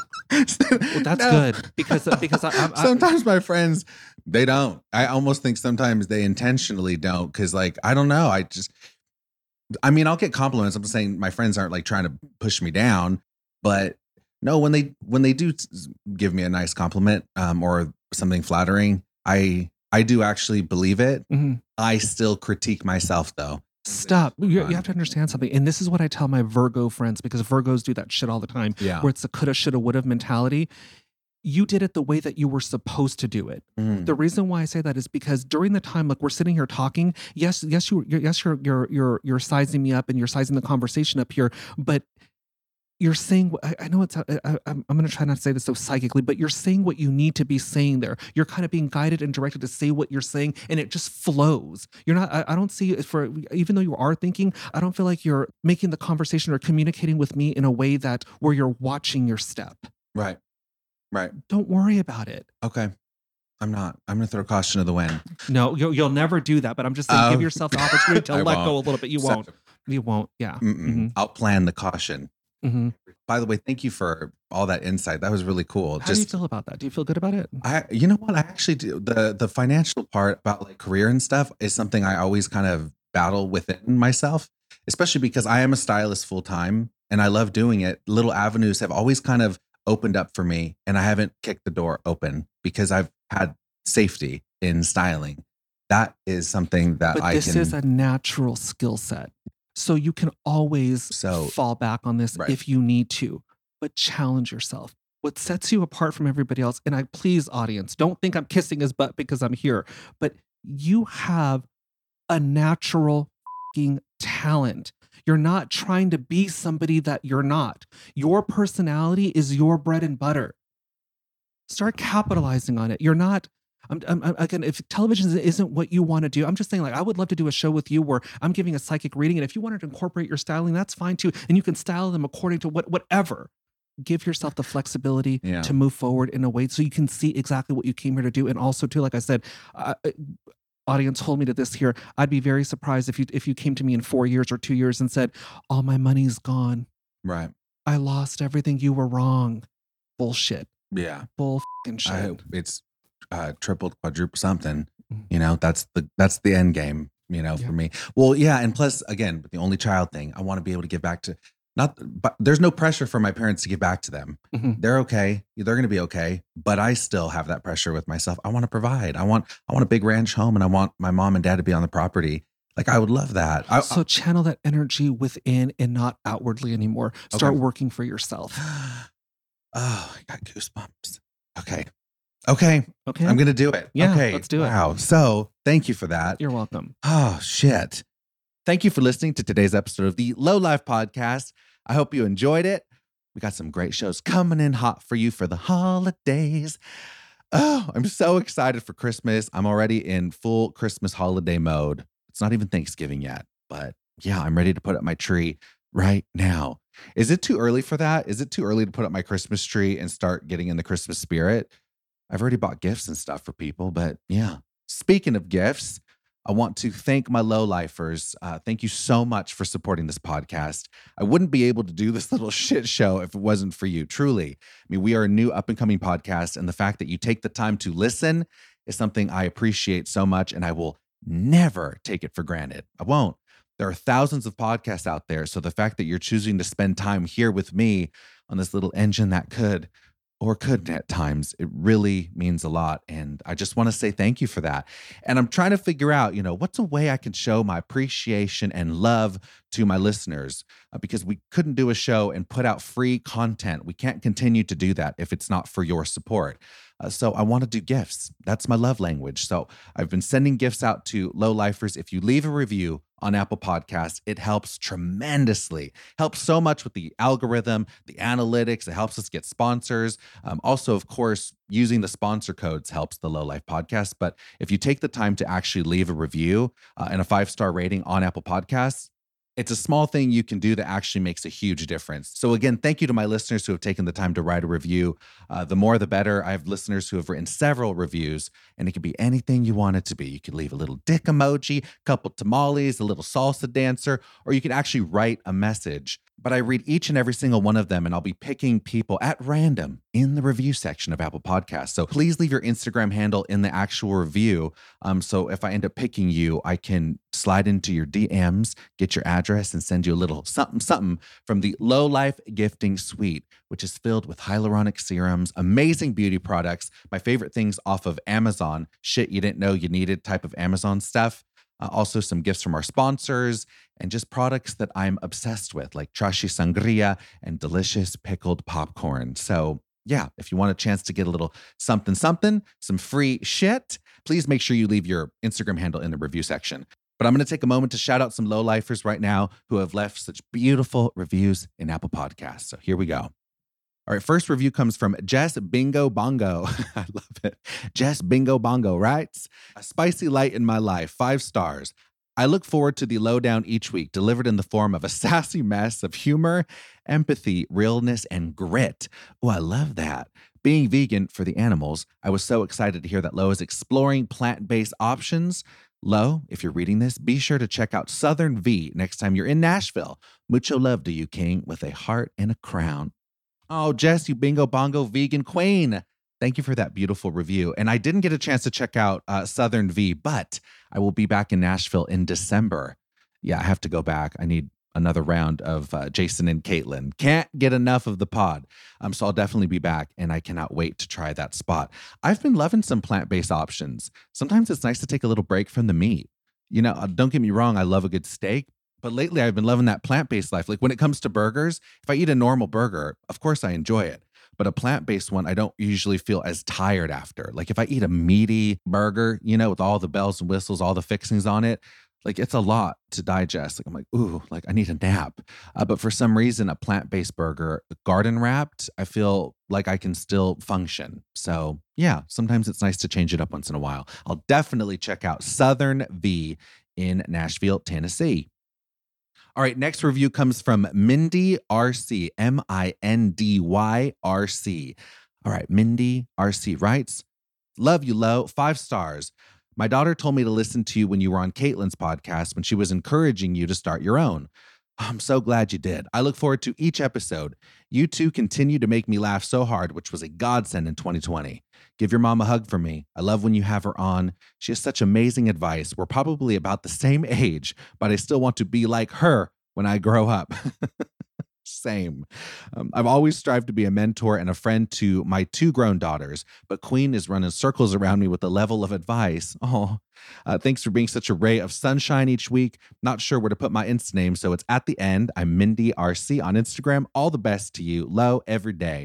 Well, that's No. good because because I, I, I, Sometimes my friends, they don't. I almost think sometimes they intentionally don't because, like, I don't know. I just, I mean, I'll get compliments. I'm saying my friends aren't like trying to push me down, but no, when they when they do s- give me a nice compliment um, or something flattering, I I do actually believe it. Mhm. I still critique myself though. Stop. You, Fun. you have to understand something. And this is what I tell my Virgo friends because Virgos do that shit all the time Yeah. where it's a coulda, shoulda, woulda mentality. You did it the way that you were supposed to do it. Mm. The reason why I say that is because during the time, like we're sitting here talking, yes, yes, you, you're, yes, you're, you're, you're, you're sizing me up and you're sizing the conversation up here, but you're saying, I, I know it's, I, I, I'm, I'm going to try not to say this so psychically, but you're saying what you need to be saying there. You're kind of being guided and directed to say what you're saying, and it just flows. You're not, I, I don't see it for, even though you are thinking, I don't feel like you're making the conversation or communicating with me in a way that where you're watching your step. Right. Right. Don't worry about it. Okay. I'm not. I'm going to throw caution to the wind. No, you'll, you'll never do that. But I'm just saying, Oh. give yourself the opportunity to I let go a won't. little bit. You So- won't. You won't. Yeah. Mm-mm. I'll plan the caution. hmm By the way, thank you for all that insight. That was really cool. How do you Just feel about that? Do you feel good about it? I, you know what? I actually do. The the financial part about like career and stuff is something I always kind of battle within myself, especially because I am a stylist full time and I love doing it. Little avenues have always kind of opened up for me, and I haven't kicked the door open because I've had safety in styling. That is something that But I this can. is a natural skill set. So you can always So- fall back on this Right. if you need to, but challenge yourself. What sets you apart from everybody else, and I please, audience, don't think I'm kissing his butt because I'm here, but you have a natural fucking talent. You're not trying to be somebody that you're not. Your personality is your bread and butter. Start capitalizing on it. You're not. I'm, I'm, I'm- again, if television isn't what you want to do, I'm just saying, like, I would love to do a show with you where I'm giving a psychic reading, and if you wanted to incorporate your styling, that's fine too, and you can style them according to what whatever. Give yourself the flexibility Yeah. to move forward in a way so you can see exactly what you came here to do, and also too, like I said, uh, audience, hold me to this here. I'd be very surprised if you if you came to me in four years or two years and said, "All my money's gone. Right. I lost everything. You were wrong." Bullshit. Yeah. Bull fucking shit. I hope it's uh, tripled, quadruple something. Mhm. You know, that's the that's the end game. You know, Yeah. for me. Well, yeah, and plus, again, with the only child thing, I want to be able to give back to. Not, but there's no pressure for my parents to give back to them. Mhm. They're okay. They're going to be okay. But I still have that pressure with myself. I want to provide. I want. I want a big ranch home, and I want my mom and dad to be on the property. Like I would love that. I, So channel that energy within and not outwardly anymore. Start Okay. working for yourself. oh, I got goosebumps. Okay. Okay. Okay. I'm gonna do it. Yeah, okay. let's do it. Wow. So thank you for that. You're welcome. Oh, shit. Thank you for listening to today's episode of the Low Life Podcast. I hope you enjoyed it. We got some great shows coming in hot for you for the holidays. Oh, I'm so excited for Christmas. I'm already in full Christmas holiday mode. It's not even Thanksgiving yet, but yeah, I'm ready to put up my tree right now. Is it too early for that? Is it too early to put up my Christmas tree and start getting in the Christmas spirit? I've already bought gifts and stuff for people, but yeah. Speaking of gifts, I want to thank my low-lifers. Uh, thank you so much for supporting this podcast. I wouldn't be able to do this little shit show if it wasn't for you, truly. I mean, we are a new up-and-coming podcast, and the fact that you take the time to listen is something I appreciate so much, and I will never take it for granted. I won't. There are thousands of podcasts out there, so the fact that you're choosing to spend time here with me on this little engine that could or couldn't at times, it really means a lot. And I just want to say thank you for that. And I'm trying to figure out, you know, what's a way I can show my appreciation and love to my listeners, uh, because we couldn't do a show and put out free content. We can't continue to do that if it's not for your support. Uh, so I want to do gifts. That's my love language. So I've been sending gifts out to low lifers. If you leave a review on Apple Podcasts, it helps tremendously. Helps so much with the algorithm, the analytics. It helps us get sponsors. Um, also, of course, using the sponsor codes helps the Low Life Podcast. But if you take the time to actually leave a review uh, and a five-star rating on Apple Podcasts, it's a small thing you can do that actually makes a huge difference. So again, thank you to my listeners who have taken the time to write a review. Uh, the more, the better. I have listeners who have written several reviews, and it could be anything you want it to be. You could leave a little dick emoji, a couple tamales, a little salsa dancer, or you could actually write a message. But I read each and every single one of them, and I'll be picking people at random in the review section of Apple Podcasts. So please leave your Instagram handle in the actual review. Um, so if I end up picking you, I can slide into your D Ms, get your address, and send you a little something, something from the Low Life Gifting Suite, which is filled with hyaluronic serums, amazing beauty products, my favorite things off of Amazon, shit you didn't know you needed type of Amazon stuff. Uh, also some gifts from our sponsors and just products that I'm obsessed with, like trashy sangria and delicious pickled popcorn. So yeah, if you want a chance to get a little something, something, some free shit, please make sure you leave your Instagram handle in the review section. But I'm going to take a moment to shout out some low-lifers right now who have left such beautiful reviews in Apple Podcasts. So here we go. All right, first review comes from Jess Bingo Bongo. I love it. Jess Bingo Bongo writes, a spicy light in my life, five stars. I look forward to the lowdown each week, delivered in the form of a sassy mess of humor, empathy, realness, and grit. Oh, I love that. Being vegan for the animals, I was so excited to hear that Lo is exploring plant-based options. Lo, if you're reading this, be sure to check out Southern V next time you're in Nashville. Mucho love to you, King, with a heart and a crown. Oh, Jess, you bingo bongo vegan queen. Thank you for that beautiful review. And I didn't get a chance to check out uh, Southern V, but I will be back in Nashville in December. Yeah, I have to go back. I need another round of uh, Jason and Caitlin. Can't get enough of the pod. Um, so I'll definitely be back, and I cannot wait to try that spot. I've been loving some plant-based options. Sometimes it's nice to take a little break from the meat. You know, uh, don't get me wrong, I love a good steak, but lately I've been loving that plant-based life. Like when it comes to burgers, if I eat a normal burger, of course I enjoy it. But a plant-based one, I don't usually feel as tired after. Like if I eat a meaty burger, you know, with all the bells and whistles, all the fixings on it, like it's a lot to digest. Like I'm like, ooh, like I need a nap. Uh, but for some reason, a plant-based burger, garden wrapped, I feel like I can still function. So yeah, sometimes it's nice to change it up once in a while. I'll definitely check out Southern V in Nashville, Tennessee. All right, next review comes from Mindy R C, M I N D Y R C. All right, Mindy R C writes, love you, Lo, five stars. My daughter told me to listen to you when you were on Caitlin's podcast when she was encouraging you to start your own. I'm so glad you did. I look forward to each episode. You two continue to make me laugh so hard, which was a godsend in twenty twenty. Give your mom a hug for me. I love when you have her on. She has such amazing advice. We're probably about the same age, but I still want to be like her when I grow up. Same. Um, I've always strived to be a mentor and a friend to my two grown daughters, but Queen is running circles around me with the level of advice. Oh, uh, thanks for being such a ray of sunshine each week. Not sure where to put my Insta name, so it's at the end. I'm Mindy R C on Instagram. All the best to you, Lo, every day.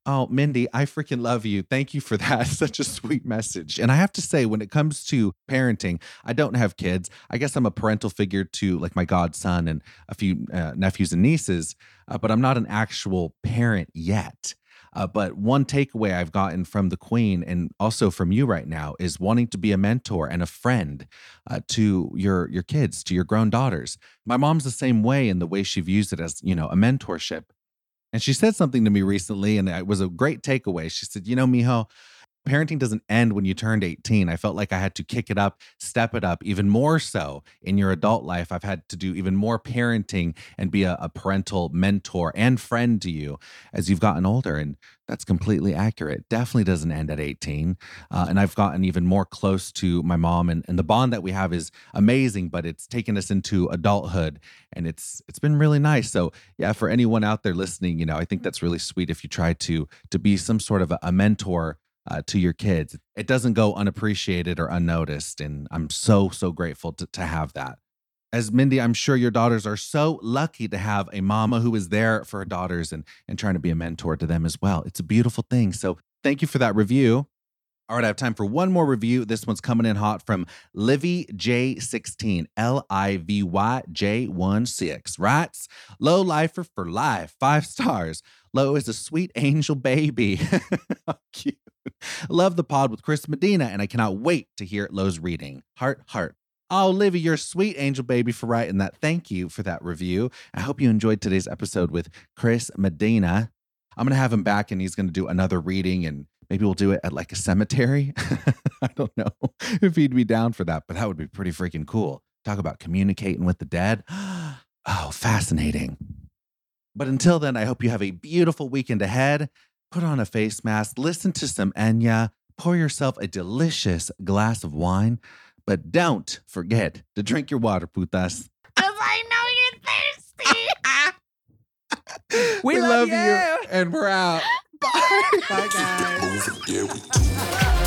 Oh, Mindy, I freaking love you. Thank you for that. Such a sweet message. And I have to say, when it comes to parenting, I don't have kids. I guess I'm a parental figure to like my godson and a few uh, nephews and nieces, uh, but I'm not an actual parent yet. Uh, but one takeaway I've gotten from the Queen and also from you right now is wanting to be a mentor and a friend uh, to your your kids, to your grown daughters. My mom's the same way in the way she views it as, you know, a mentorship. And she said something to me recently, and it was a great takeaway. She said, you know, mijo, parenting doesn't end when you turned eighteen. I felt like I had to kick it up, step it up even more so in your adult life. I've had to do even more parenting and be a, a parental mentor and friend to you as you've gotten older. And that's completely accurate. Definitely doesn't end at eighteen. Uh, and I've gotten even more close to my mom, and, and the bond that we have is amazing, but it's taken us into adulthood, and it's it's been really nice. So yeah, for anyone out there listening, you know, I think that's really sweet if you try to to be some sort of a, a mentor Uh, to your kids. It doesn't go unappreciated or unnoticed. And I'm so, so grateful to, to have that. As Mindy, I'm sure your daughters are so lucky to have a mama who is there for her daughters and, and trying to be a mentor to them as well. It's a beautiful thing. So thank you for that review. All right, I have time for one more review. This one's coming in hot from Livy J sixteen, L I V Y J sixteen. Writes, low lifer for life, five stars. Lo is a sweet angel baby. How cute. Love the pod with Chris Medina, and I cannot wait to hear Lo's reading. Heart, heart. Oh, Livy, you're a sweet angel baby for writing that. Thank you for that review. I hope you enjoyed today's episode with Chris Medina. I'm going to have him back, and he's going to do another reading, and maybe we'll do it at like a cemetery. I don't know if he'd be down for that, but that would be pretty freaking cool. Talk about communicating with the dead. Oh, fascinating. But until then, I hope you have a beautiful weekend ahead. Put on a face mask, listen to some Enya, pour yourself a delicious glass of wine, but don't forget to drink your water, putas. Because I know you're thirsty. We, we love, love you. you. And we're out. Bye. Bye, guys. Keep it moving, yeah, we do.